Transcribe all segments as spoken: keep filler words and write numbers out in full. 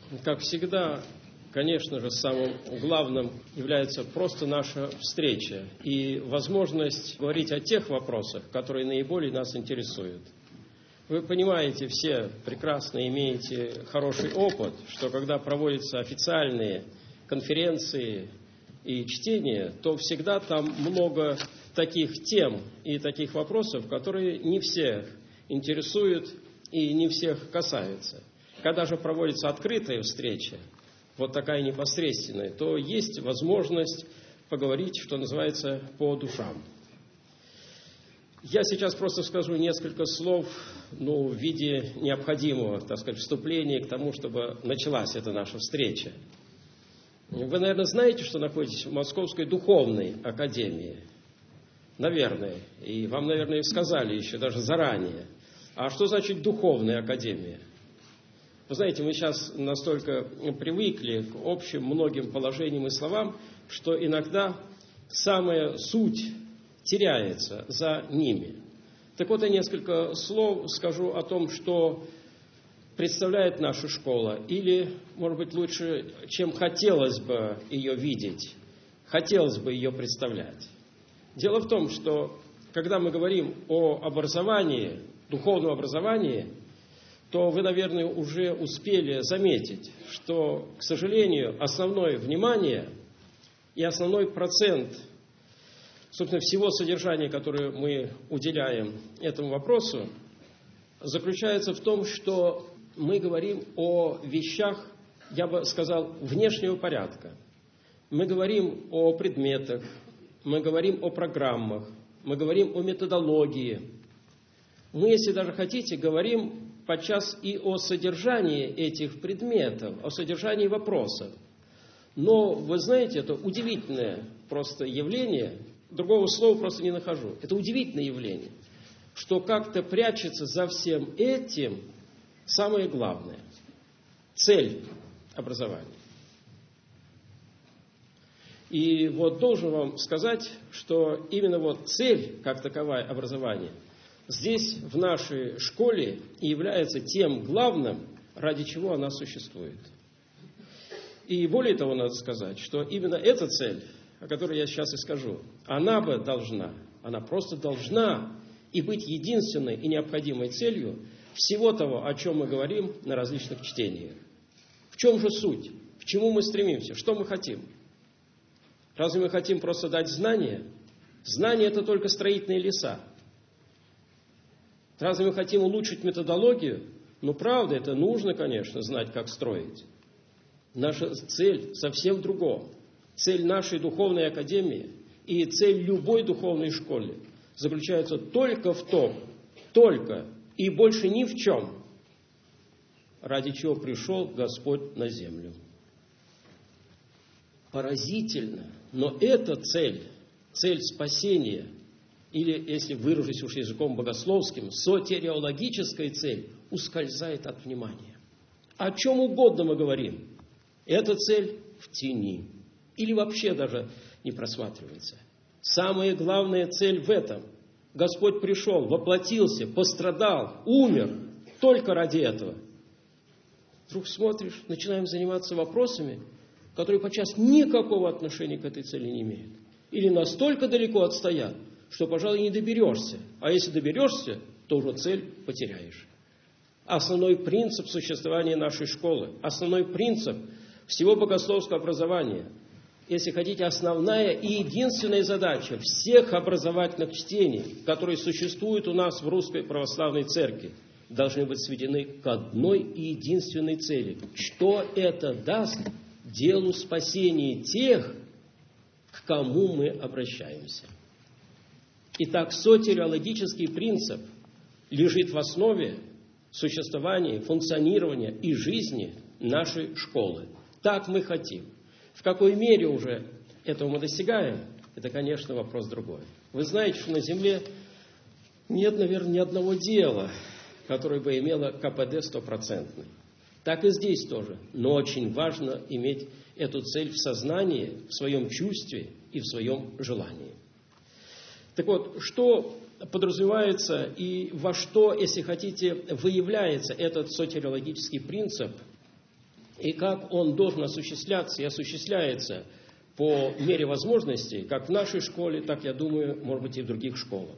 Как всегда, конечно же, самым главным является просто наша встреча и возможность говорить о тех вопросах, которые наиболее нас интересуют. Вы понимаете, все прекрасно имеете хороший опыт, что когда проводятся официальные конференции и чтения, то всегда там много таких тем и таких вопросов, которые не всех интересуют и не всех касаются. Когда же проводится открытая встреча, вот такая непосредственная, то есть возможность поговорить, что называется, по душам. Я сейчас просто скажу несколько слов, ну, в виде необходимого, так сказать, вступления к тому, чтобы началась эта наша встреча. Вы, наверное, знаете, что находитесь в Московской духовной академии. Наверное. И вам, наверное, сказали еще даже заранее. А что значит духовная академия? Вы знаете, мы сейчас настолько привыкли к общим многим положениям и словам, что иногда самая суть теряется за ними. Так вот, я несколько слов скажу о том, что представляет наша школа, или, может быть, лучше, чем хотелось бы ее видеть, хотелось бы ее представлять. Дело в том, что когда мы говорим о образовании, духовном образовании, то вы, наверное, уже успели заметить, что, к сожалению, основное внимание и основной процент, собственно, всего содержания, которое мы уделяем этому вопросу, заключается в том, что мы говорим о вещах, я бы сказал, внешнего порядка. Мы говорим о предметах, мы говорим о программах, мы говорим о методологии. Мы, если даже хотите, говорим подчас и о содержании этих предметов, о содержании вопросов. Но, вы знаете, это удивительное просто явление, другого слова просто не нахожу. Это удивительное явление, что как-то прячется за всем этим самое главное – цель образования. И вот должен вам сказать, что именно вот цель, как таковая образования, здесь, в нашей школе, и является тем главным, ради чего она существует. И более того, надо сказать, что именно эта цель, о которой я сейчас и скажу, она бы должна, она просто должна и быть единственной и необходимой целью всего того, о чем мы говорим на различных чтениях. В чем же суть? К чему мы стремимся? Что мы хотим? Разве мы хотим просто дать знания? Знания – это только строительные леса. Разве мы хотим улучшить методологию? Ну, правда, это нужно, конечно, знать, как строить. Наша цель совсем в другом. Цель нашей духовной академии и цель любой духовной школы заключается только в том, только и больше ни в чем, ради чего пришел Господь на землю. Поразительно, но эта цель, цель спасения, или, если выражусь уж языком богословским, сотериологическая цель ускользает от внимания. О чем угодно мы говорим. Эта цель в тени. Или вообще даже не просматривается. Самая главная цель в этом. Господь пришел, воплотился, пострадал, умер только ради этого. Вдруг смотришь, начинаем заниматься вопросами, которые подчас никакого отношения к этой цели не имеют. Или настолько далеко отстоят, что, пожалуй, не доберешься. А если доберешься, то уже цель потеряешь. Основной принцип существования нашей школы, основной принцип всего богословского образования, если хотите, основная и единственная задача всех образовательных чтений, которые существуют у нас в Русской Православной Церкви, должны быть сведены к одной и единственной цели. Что это даст делу спасения тех, к кому мы обращаемся. Итак, сотериологический принцип лежит в основе существования, функционирования и жизни нашей школы. Так мы хотим. В какой мере уже этого мы достигаем, это, конечно, вопрос другой. Вы знаете, что на Земле нет, наверное, ни одного дела, которое бы имело ка пэ дэ стопроцентный. Так и здесь тоже. Но очень важно иметь эту цель в сознании, в своем чувстве и в своем желании. Так вот, что подразумевается и во что, если хотите, выявляется этот сотериологический принцип и как он должен осуществляться и осуществляется по мере возможностей, как в нашей школе, так, я думаю, может быть, и в других школах.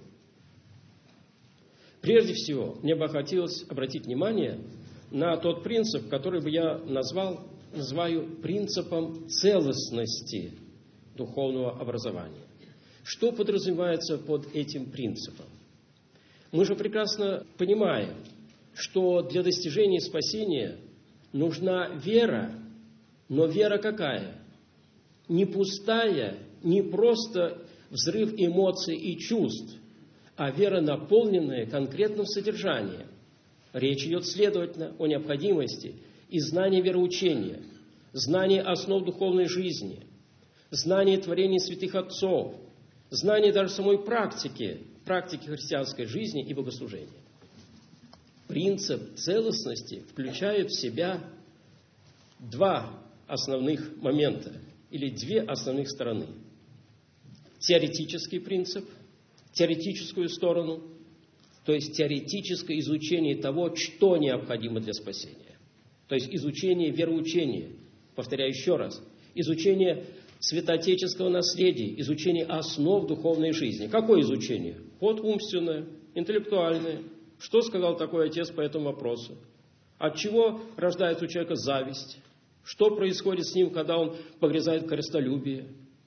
Прежде всего, мне бы хотелось обратить внимание на тот принцип, который бы я назвал, называю принципом целостности духовного образования. Что подразумевается под этим принципом? Мы же прекрасно понимаем, что для достижения спасения нужна вера, но вера какая? Не пустая, не просто взрыв эмоций и чувств, а вера, наполненная конкретным содержанием. Речь идет, следовательно, о необходимости и знании вероучения, знании основ духовной жизни, знании творений святых отцов, знании даже самой практики, практики христианской жизни и богослужения. Принцип целостности включает в себя два основных момента или две основных стороны. Теоретический принцип, теоретическую сторону, то есть теоретическое изучение того, что необходимо для спасения. То есть изучение вероучения, повторяю еще раз, изучение святоотеческого наследия, изучение основ духовной жизни. Какое изучение? Вот умственное, интеллектуальное. Что сказал такой отец по этому вопросу? От чего рождается у человека зависть? Что происходит с ним, когда он погрязает в корыстолюбии?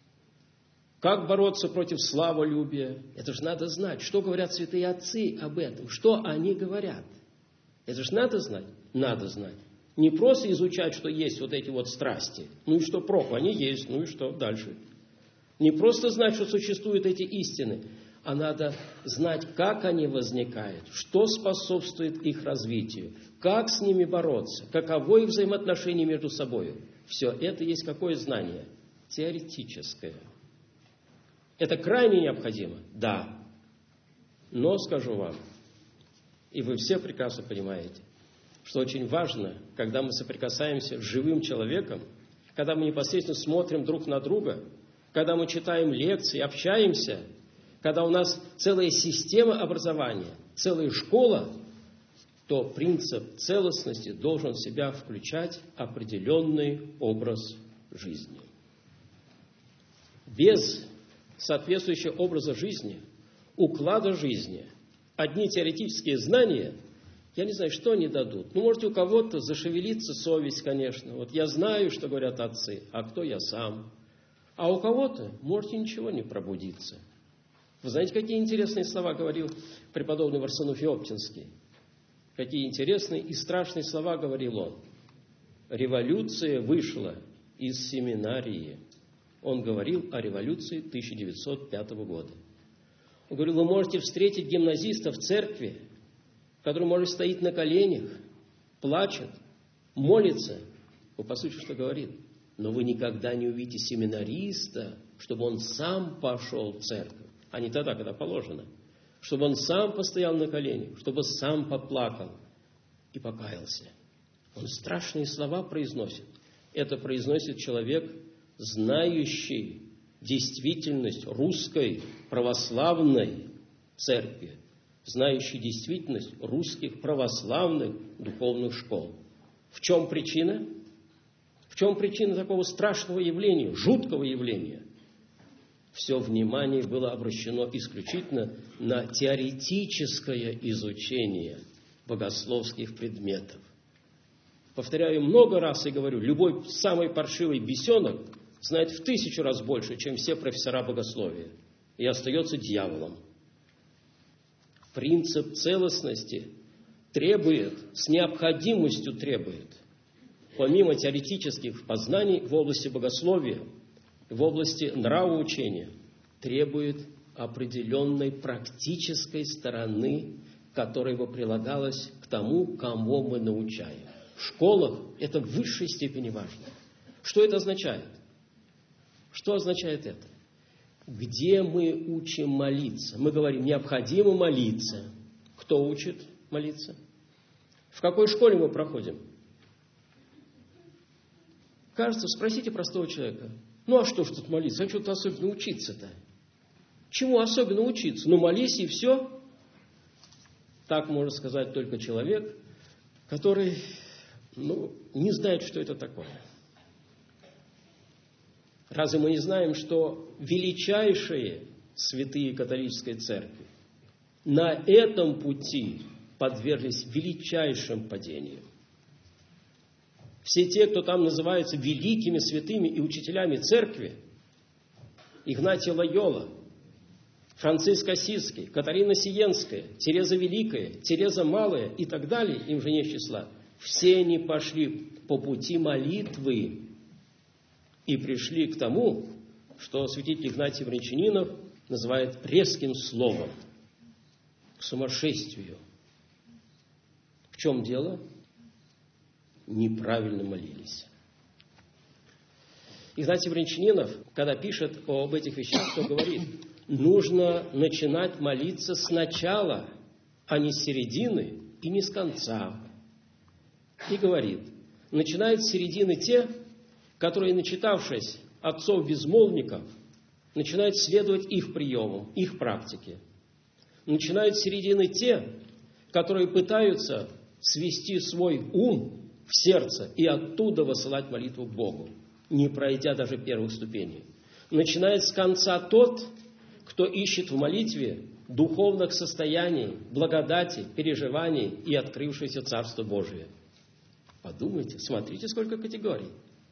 Как бороться против славолюбия? Это же надо знать. Что говорят святые отцы об этом? Что они говорят? Это же надо знать? Надо знать. Не просто изучать, что есть вот эти вот страсти. Ну и что проку? Они есть. Ну и что дальше? Не просто знать, что существуют эти истины, а надо знать, как они возникают, что способствует их развитию, как с ними бороться, каково их взаимоотношения между собой. Все это есть какое знание? Теоретическое. Это крайне необходимо? Да. Но скажу вам, и вы все прекрасно понимаете, что очень важно, когда мы соприкасаемся с живым человеком, когда мы непосредственно смотрим друг на друга, когда мы читаем лекции, общаемся, когда у нас целая система образования, целая школа, то принцип целостности должен в себя включать определенный образ жизни. Без соответствующего образа жизни, уклада жизни, одни теоретические знания, я не знаю, что они дадут. Ну, можете у кого-то зашевелиться совесть, конечно. Вот я знаю, что говорят отцы, а кто я сам? А у кого-то можете ничего не пробудиться. Вы знаете, какие интересные слова говорил преподобный Варсонофий Оптинский? Какие интересные и страшные слова говорил он. Революция вышла из семинарии. Он говорил о революции тысяча девятьсот пятого года. Он говорил, вы можете встретить гимназиста в церкви, который, может, стоит на коленях, плачет, молится. Ну, по сути, что говорит? Но вы никогда не увидите семинариста, чтобы он сам пошел в церковь, а не тогда, когда положено. Чтобы он сам постоял на коленях, чтобы сам поплакал и покаялся. Он страшные слова произносит. Это произносит человек, знающий действительность русской православной церкви, знающий действительность русских православных духовных школ. В чем причина? В чем причина такого страшного явления, жуткого явления? Все внимание было обращено исключительно на теоретическое изучение богословских предметов. Повторяю много раз и говорю, любой самый паршивый бесенок знает в тысячу раз больше, чем все профессора богословия, и остается дьяволом. Принцип целостности требует, с необходимостью требует, помимо теоретических познаний в области богословия, в области нравоучения, требует определенной практической стороны, которая бы прилагалась к тому, кому мы научаем. В школах это в высшей степени важно. Что это означает? Что означает это? Где мы учим молиться? Мы говорим, необходимо молиться. Кто учит молиться? В какой школе мы проходим? Кажется, спросите простого человека. Ну, а что ж тут молиться? А что-то особенно учиться-то? Чему особенно учиться? Ну, молись и все. Так может сказать только человек, который ну, не знает, что это такое. Разве мы не знаем, что величайшие святые католической церкви на этом пути подверглись величайшим падениям? Все те, кто там называются великими святыми и учителями церкви, Игнатий Лойола, Франциск Ассизский, Катарина Сиенская, Тереза Великая, Тереза Малая и так далее, им же нет числа, все они пошли по пути молитвы и пришли к тому, что святитель Игнатий Брянчанинов называет резким словом, к сумасшествию. В чем дело? Неправильно молились. Игнатий Брянчанинов, когда пишет об этих вещах, то говорит, нужно начинать молиться сначала, а не с середины и не с конца. И говорит, начинают с середины те, которые, начитавшись отцов-безмолвников, начинают следовать их приемам, их практике. Начинают с середины те, которые пытаются свести свой ум в сердце и оттуда высылать молитву к Богу, не пройдя даже первых ступеней. Начинает с конца тот, кто ищет в молитве духовных состояний, благодати, переживаний и открывшееся Царство Божие. Подумайте, смотрите, сколько категорий.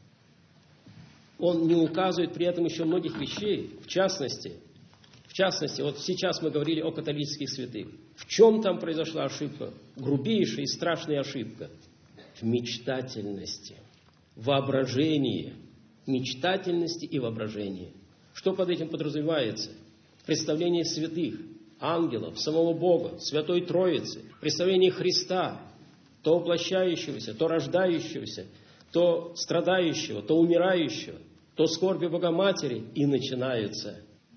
Он не указывает при этом еще многих вещей, в частности, в частности, вот сейчас мы говорили о католических святых. В чем там произошла ошибка? Грубейшая и страшная ошибка. В мечтательности, воображении, мечтательности и воображении. Что под этим подразумевается? Представление святых, ангелов, самого Бога, Святой Троицы, представление Христа, то воплощающегося, то рождающегося, то страдающего, то умирающего, то скорби Богоматери, и начинается.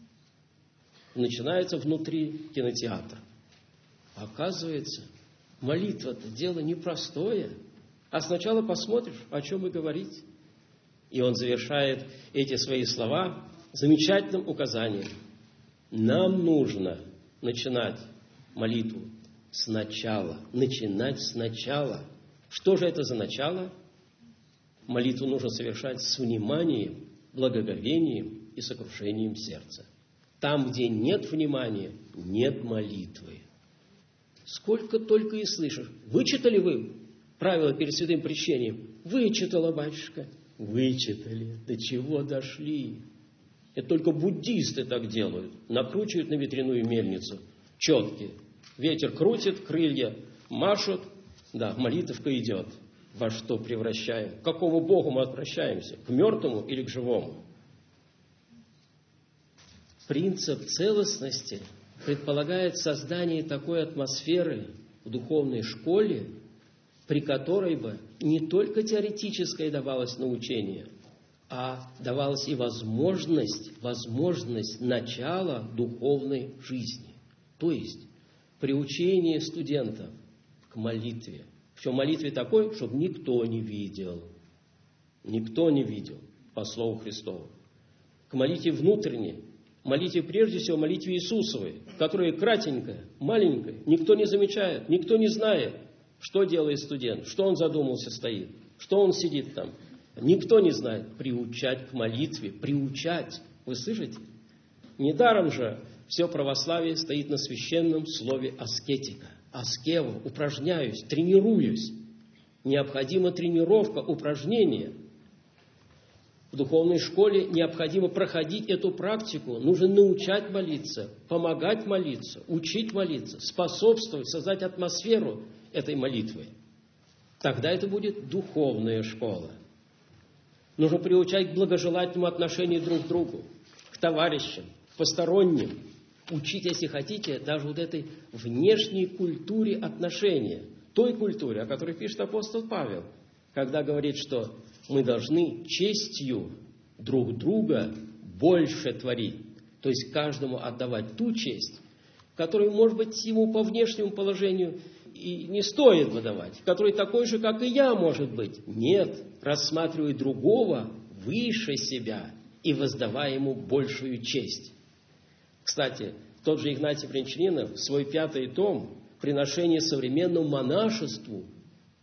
Начинается внутри кинотеатра. Оказывается, молитва-то дело непростое. А сначала посмотришь, о чем и говорить. И он завершает эти свои слова замечательным указанием. Нам нужно начинать молитву сначала. Начинать сначала. Что же это за начало? Молитву нужно совершать с вниманием, благоговением и сокрушением сердца. Там, где нет внимания, нет молитвы. Сколько только и слышишь. Вычитали вы правила перед святым причением? Вычитала, батюшка. Вычитали. До чего дошли? Это только буддисты так делают. Накручивают на ветряную мельницу четки. Ветер крутит, крылья машут. Да, молитвка идет. Во что превращаем? К какому Богу мы обращаемся? К мертвому или к живому? Принцип целостности предполагает создание такой атмосферы в духовной школе, при которой бы не только теоретическое давалось научение, а давалась и возможность, возможность начала духовной жизни. То есть приучение студентов к молитве. Причем молитве такой, чтобы никто не видел. Никто не видел, по слову Христову. К молитве внутренней, молитве прежде всего, молитве Иисусовой, которая кратенькая, маленькая, никто не замечает, никто не знает, что делает студент, что он задумался стоит, что он сидит там. Никто не знает. Приучать к молитве, приучать. Вы слышите? Недаром же все православие стоит на священном слове аскетика. Аскева, упражняюсь, тренируюсь. Необходима тренировка, упражнение. В духовной школе необходимо проходить эту практику. Нужно научать молиться, помогать молиться, учить молиться, способствовать, создать атмосферу этой молитвы. Тогда это будет духовная школа. Нужно приучать к благожелательному отношению друг к другу, к товарищам, к посторонним. Учить, если хотите, даже вот этой внешней культуре отношения, той культуре, о которой пишет апостол Павел, когда говорит, что мы должны честью друг друга больше творить, то есть каждому отдавать ту честь, которую, может быть, ему по внешнему положению и не стоит выдавать, который такой же, как и я, может быть. Нет, рассматривай другого выше себя и воздавая ему большую честь. Кстати, тот же Игнатий Брянчанинов, свой пятый том «Приношение современному монашеству»,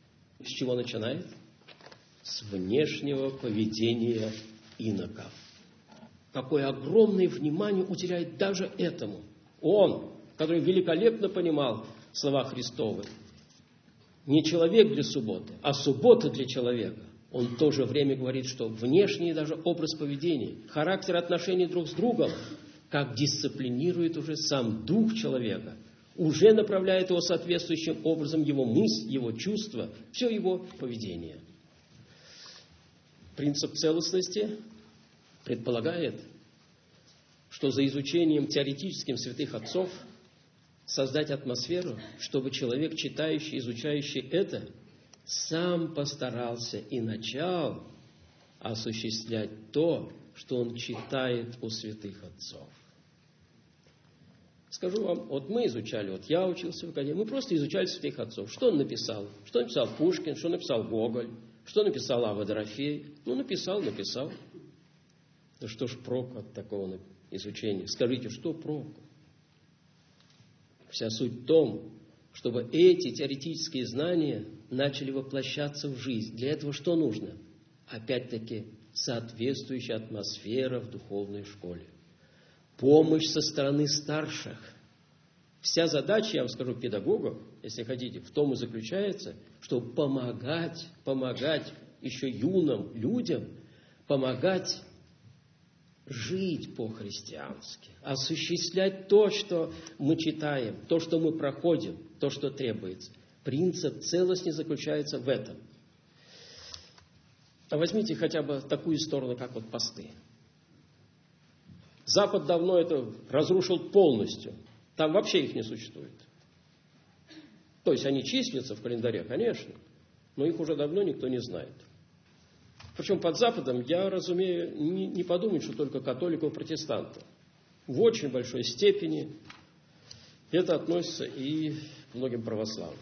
С чего начинает? С внешнего поведения иноков. Какое огромное внимание уделяет даже этому. Он, который великолепно понимал слова Христовы. Не человек для субботы, а суббота для человека. Он в то же время говорит, что внешний даже образ поведения, характер отношений друг с другом, как дисциплинирует уже сам дух человека, уже направляет его соответствующим образом его мысль, его чувства, все его поведение. Принцип целостности предполагает, что за изучением теоретическим святых отцов создать атмосферу, чтобы человек, читающий, изучающий это, сам постарался и начал осуществлять то, что он читает у святых отцов. Скажу вам, вот мы изучали, вот я учился в академии, мы просто изучали святых отцов. Что он написал? Что написал Пушкин? Что написал Гоголь? Что написал Ава Дорофей? Ну, написал, написал. Да что ж прок от такого изучения? Скажите, что прок? Вся суть в том, чтобы эти теоретические знания начали воплощаться в жизнь. Для этого что нужно? Опять-таки, соответствующая атмосфера в духовной школе. Помощь со стороны старших. Вся задача, я вам скажу, педагогов, если хотите, в том и заключается, чтобы помогать, помогать еще юным людям, помогать жить по-христиански, осуществлять то, что мы читаем, то, что мы проходим, то, что требуется. Принцип целостности заключается в этом. А возьмите хотя бы такую сторону, как вот посты. Запад давно это разрушил полностью. Там вообще их не существует. То есть они числятся в календаре, конечно, но их уже давно никто не знает. Причем под Западом, я разумею, не, не подумать, что только католиков и протестантов. В очень большой степени это относится и к многим православным.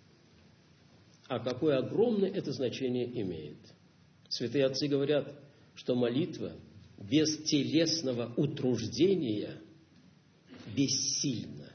А какое огромное это значение имеет. Святые отцы говорят, что молитва без телесного утруждения бессильна.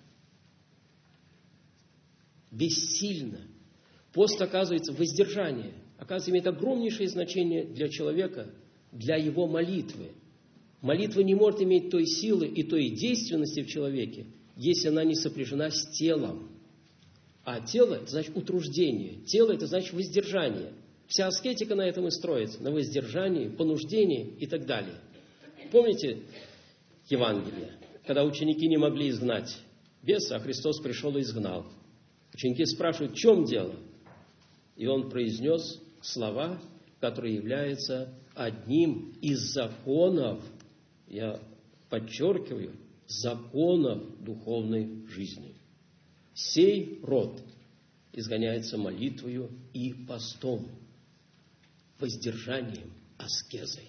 Бессильна. Пост, оказывается, воздержание. Оказывается, имеет огромнейшее значение для человека, для его молитвы. Молитва не может иметь той силы и той действенности в человеке, если она не сопряжена с телом. А тело – это значит утруждение. Тело – это значит воздержание. Вся аскетика на этом и строится, на воздержании, понуждении и так далее. Помните Евангелие, когда ученики не могли изгнать беса, а Христос пришел и изгнал. Ученики спрашивают, в чем дело? И он произнес слова, которые являются одним из законов, я подчеркиваю, законов духовной жизни. Сей род изгоняется молитвою и постом, воздержанием, аскезой.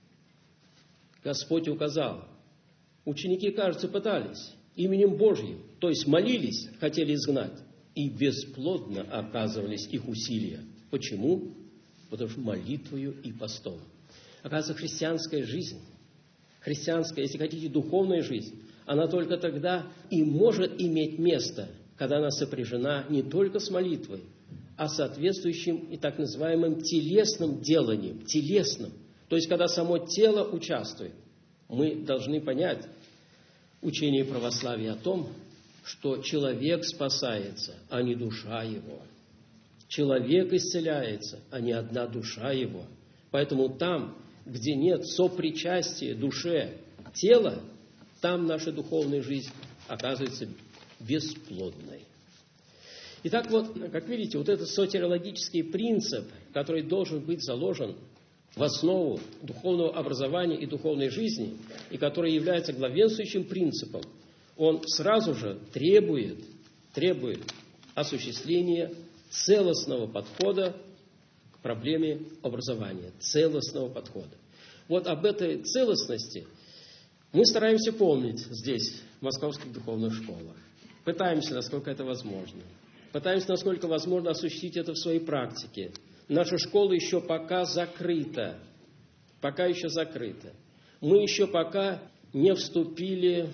Господь указал, ученики, кажется, пытались именем Божьим, то есть молились, хотели изгнать, и бесплодно оказывались их усилия. Почему? Потому что молитвою и постом. Оказывается, христианская жизнь, христианская, если хотите, духовная жизнь, она только тогда и может иметь место, когда она сопряжена не только с молитвой, а соответствующим и так называемым телесным деланием, телесным. То есть, когда само тело участвует. Мы должны понять учение православия о том, что человек спасается, а не душа его. Человек исцеляется, а не одна душа его. Поэтому там, где нет сопричастия душе тела, там наша духовная жизнь оказывается бесплодной. Итак, вот, как видите, вот этот сотириологический принцип, который должен быть заложен в основу духовного образования и духовной жизни, и который является главенствующим принципом, он сразу же требует, требует осуществления целостного подхода к проблеме образования, целостного подхода. Вот об этой целостности мы стараемся помнить здесь, в московских духовных школах. Пытаемся, насколько это возможно. Пытаемся, насколько возможно, осуществить это в своей практике. Наша школа еще пока закрыта. Пока еще закрыта. Мы еще пока не вступили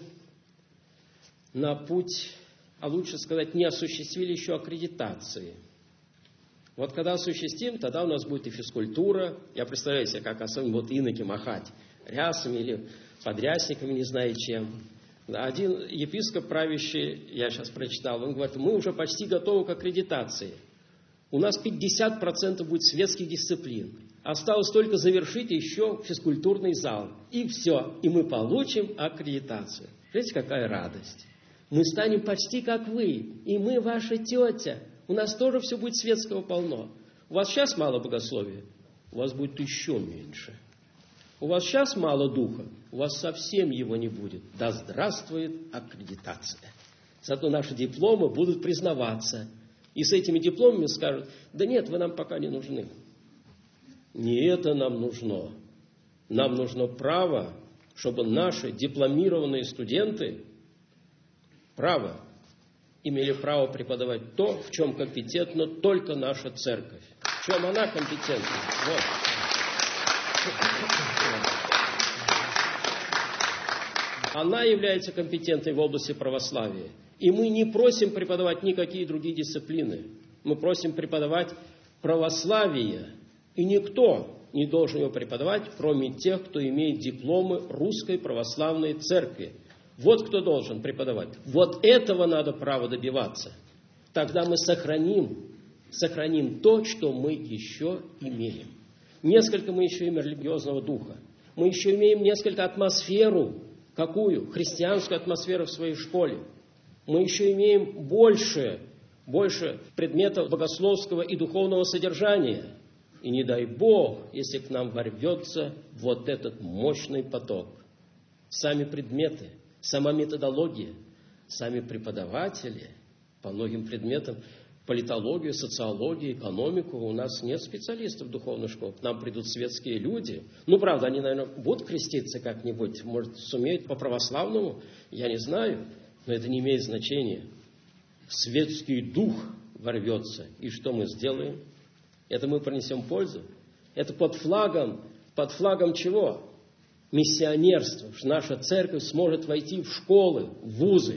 на путь, а лучше сказать, не осуществили еще аккредитации. Вот когда осуществим, тогда у нас будет и физкультура. Я представляю себе, как особенно вот иноки махать рясами или подрясниками, не знаю чем. Один епископ правящий, я сейчас прочитал, он говорит, мы уже почти готовы к аккредитации. У нас пятьдесят процентов будет светских дисциплин. Осталось только завершить еще физкультурный зал. И все. И мы получим аккредитацию. Видите, какая радость. Мы станем почти как вы. И мы ваша тетя. У нас тоже все будет светского полно. У вас сейчас мало богословия. У вас будет еще меньше. У вас сейчас мало духа. У вас совсем его не будет. Да здравствует аккредитация. Зато наши дипломы будут признаваться. И с этими дипломами скажут, да нет, вы нам пока не нужны. Не это нам нужно. Нам нужно право, чтобы наши дипломированные студенты право имели право преподавать то, в чем компетентна только наша церковь. В чем она компетентна? Вот. Она является компетентной в области православия. И мы не просим преподавать никакие другие дисциплины. Мы просим преподавать православие. И никто не должен его преподавать, кроме тех, кто имеет дипломы Русской Православной Церкви. Вот кто должен преподавать. Вот этого надо право добиваться. Тогда мы сохраним, сохраним то, что мы еще имеем. Несколько мы еще имеем религиозного духа. Мы еще имеем несколько атмосферу. Какую? Христианскую атмосферу в своей школе. Мы еще имеем больше, больше предметов богословского и духовного содержания. И не дай Бог, если к нам ворвется вот этот мощный поток. Сами предметы, сама методология, сами преподаватели по многим предметам, политологию, социологию, экономику. У нас нет специалистов в духовных школах. К нам придут светские люди. Ну, правда, они, наверное, будут креститься как-нибудь, может, сумеют по-православному, я не знаю, но это не имеет значения. Светский дух ворвется, и что мы сделаем? Это мы принесем пользу. Это под флагом, под флагом чего? Миссионерства. Что наша церковь сможет войти в школы, в вузы.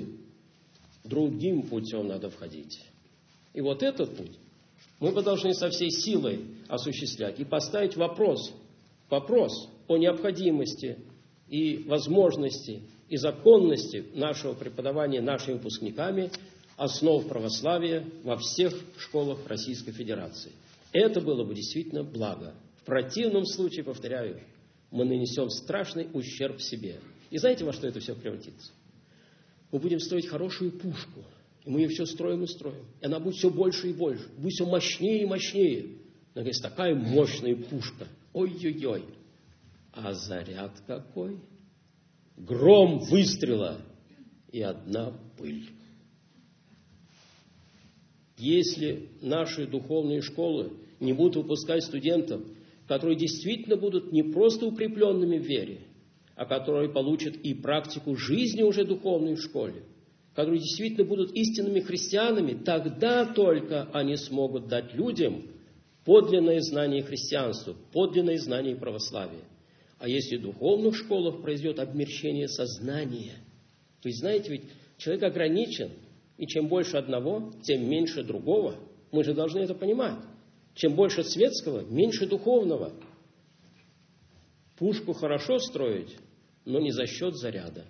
Другим путем надо входить. И вот этот путь мы бы должны со всей силой осуществлять и поставить вопрос, вопрос о необходимости и возможности и законности нашего преподавания нашими выпускниками основ православия во всех школах Российской Федерации. Это было бы действительно благо. В противном случае, повторяю, мы нанесем страшный ущерб себе. И знаете, во что это все превратится? Мы будем строить хорошую пушку, и мы ее все строим и строим. И она будет все больше и больше, будет все мощнее и мощнее. Но есть такая мощная пушка. Ой-ой-ой. А заряд какой? Гром выстрела и одна пыль. Если наши духовные школы не будут выпускать студентов, которые действительно будут не просто укрепленными в вере, а которые получат и практику жизни уже духовной в школе, которые действительно будут истинными христианами, тогда только они смогут дать людям подлинное знание христианства, подлинное знание православия. А если в духовных школах произойдет обмерщение сознания, то есть, знаете, ведь человек ограничен, и чем больше одного, тем меньше другого. Мы же должны это понимать. Чем больше светского, меньше духовного. Пушку хорошо строить, но не за счет заряда.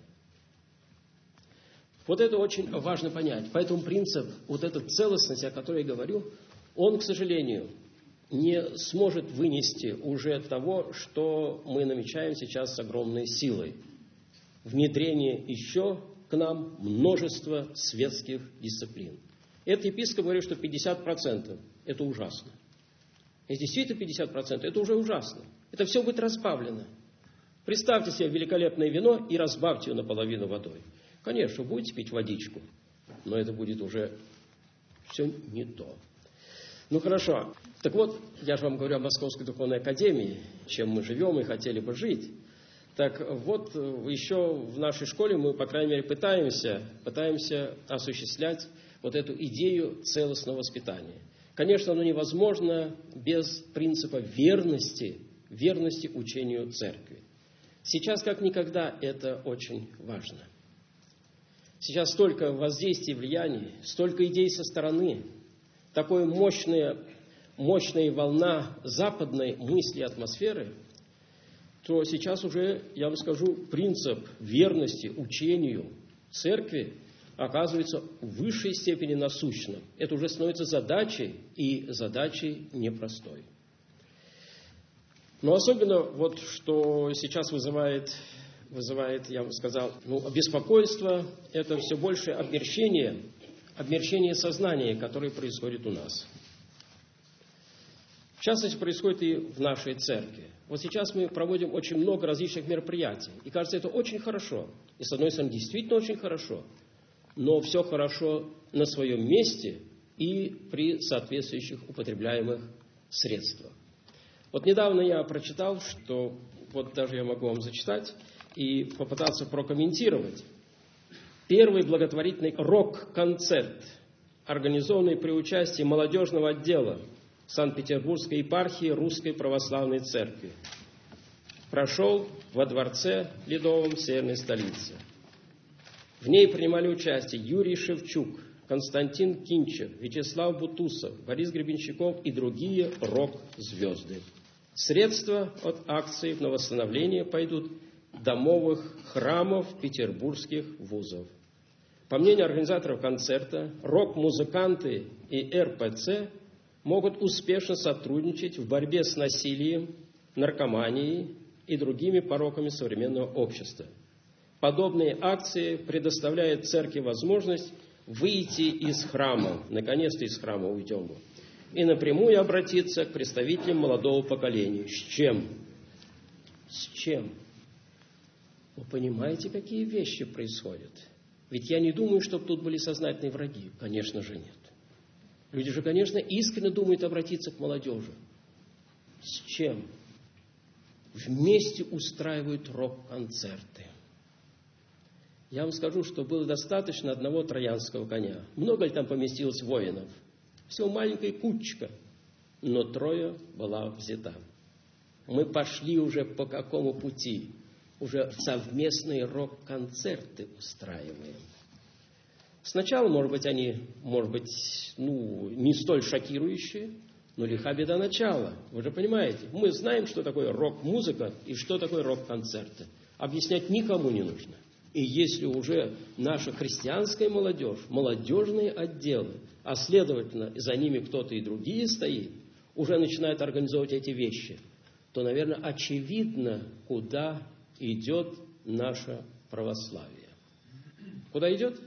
Вот это очень важно понять. Поэтому принцип, вот эта целостность, о которой я говорю, он, к сожалению, не сможет вынести уже того, что мы намечаем сейчас с огромной силой. Внедрение еще к нам множество светских дисциплин. Этот епископ говорит, что пятьдесят процентов – это ужасно. Если действительно пятьдесят процентов, это уже ужасно. Это все будет разбавлено. Представьте себе великолепное вино и разбавьте его наполовину водой. Конечно, будете пить водичку, но это будет уже все не то. Ну, хорошо. Так вот, я же вам говорю о Московской Духовной Академии, чем мы живем и хотели бы жить. Так вот, еще в нашей школе мы, по крайней мере, пытаемся, пытаемся осуществлять вот эту идею целостного воспитания. Конечно, оно невозможно без принципа верности, верности учению Церкви. Сейчас, как никогда, это очень важно. Сейчас столько воздействий и влияний, столько идей со стороны, такое мощное мощная волна западной мысли и атмосферы, то сейчас уже, я вам скажу, принцип верности учению церкви оказывается в высшей степени насущным. Это уже становится задачей, и задачей непростой. Но особенно вот что сейчас вызывает, вызывает, я вам сказал, ну, беспокойство, это все больше обмерщение, обмерщение сознания, которое происходит у нас. В частности, происходит и в нашей церкви. Вот сейчас мы проводим очень много различных мероприятий, и кажется, это очень хорошо. И с одной стороны, действительно очень хорошо, но все хорошо на своем месте и при соответствующих употребляемых средствах. Вот недавно я прочитал, что, вот даже я могу вам зачитать и попытаться прокомментировать. Первый благотворительный рок-концерт, организованный при участии молодежного отдела Санкт-Петербургской епархии Русской Православной Церкви, прошел во дворце Ледовом северной столицы. В ней принимали участие Юрий Шевчук, Константин Кинчев, Вячеслав Бутусов, Борис Гребенщиков и другие рок-звезды. Средства от акции на восстановление пойдут домовых храмов петербургских вузов. По мнению организаторов концерта, рок-музыканты и эр пэ цэ могут успешно сотрудничать в борьбе с насилием, наркоманией и другими пороками современного общества. Подобные акции предоставляют церкви возможность выйти из храма, наконец-то из храма уйдем, и напрямую обратиться к представителям молодого поколения. С чем? С чем? Вы понимаете, какие вещи происходят? Ведь я не думаю, чтобы тут были сознательные враги. Конечно же, нет. Люди же, конечно, искренне думают обратиться к молодежи. С чем? Вместе устраивают рок-концерты. Я вам скажу, что было достаточно одного троянского коня. Много ли там поместилось воинов? Всего маленькая кучка, но трое была взята. Мы пошли уже по какому пути? Уже совместные рок-концерты устраиваем. Сначала, может быть, они, может быть, ну, не столь шокирующие, но лиха беда начала. Вы же понимаете, мы знаем, что такое рок-музыка и что такое рок-концерты. Объяснять никому не нужно. И если уже наша христианская молодежь, молодежные отделы, а следовательно, за ними кто-то и другие стоит, уже начинают организовывать эти вещи, то, наверное, очевидно, куда идет наше православие. Куда идет?